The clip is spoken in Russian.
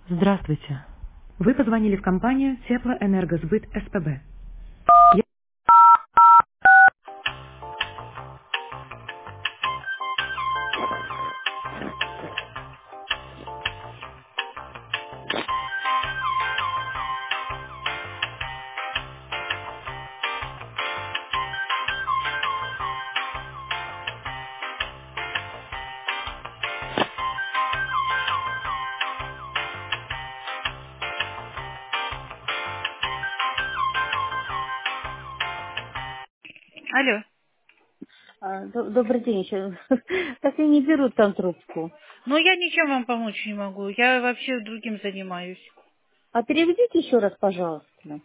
Здравствуйте. Вы позвонили в компанию Теплоэнергосбыт СПБ. Алло. Добрый день еще. Так и не берут там трубку. Ну, я ничем вам помочь не могу. Я вообще другим занимаюсь. А переведите еще раз, пожалуйста.